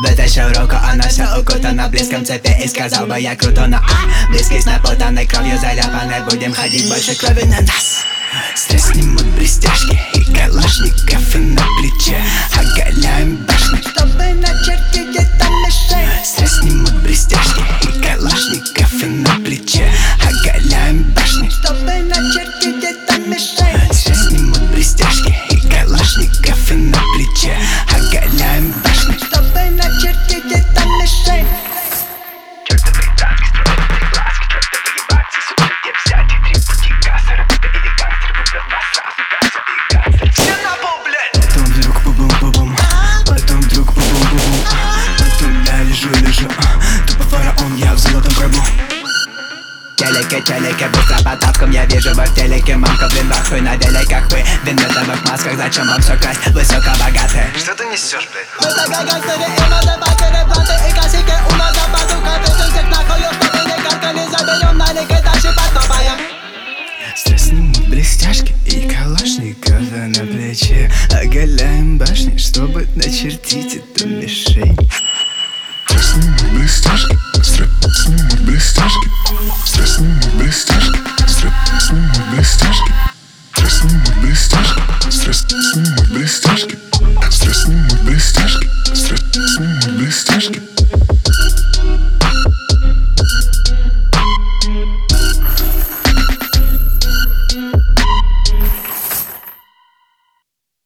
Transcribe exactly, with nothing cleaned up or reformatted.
Вытащил руку, она все укутана в близком цепи. И сказал бы я круто, но а, близкий с напутанной кровью заляпанной. Будем ходить больше крови на нас. Стресс снимут блестяшки и калашников и на плече. Оголяем башни, чтобы начертить это мишень. Стресс снимут блестяшки и калашников и на плече. Оголяем башни, чтобы начертить это мишень. Стресс снимут блестяшки и калашников и на плече. Оголяем башни, чтобы начертить это мишень. Чёртовы танки строят три глазки, чёртовы ебанцы, сука, где взять их три пути газа. Рабыта или гангстер, выбрал нас сразу, газа и гангстер. Все на пол, блядь! Потом вдруг бу-бум-бу-бум, потом вдруг бу-бум-бу-бум, потом я лежу-лежу, тупо фараон, я в золотом гробу. Телеке, телеке, быстро по тапкам я вижу вас в телеке. Мамка, блин, вахуй на великах. Вы в винметовых масках, зачем вам все красть? Высокобогатые. Что ты несешь, блядь? Мы такая гангстеры и мазебакеры, планты и косики. У нас за базукой, ты всех нахую, чтобы не каркали. Заберем налик и дальше потопаем. Стресс снимут блестяшки и калашников на плече. Оголяем башни, чтобы начертить эту мишень. Стресс снимут блестяшки, стресс снимут блестяшки, стресс снимут блестяшки, стресс снимут блестяшки, стресс снимут блестяшки, стресс снимут блестяшки, стресс снимут блестяшки, стресс снимут блестяшки.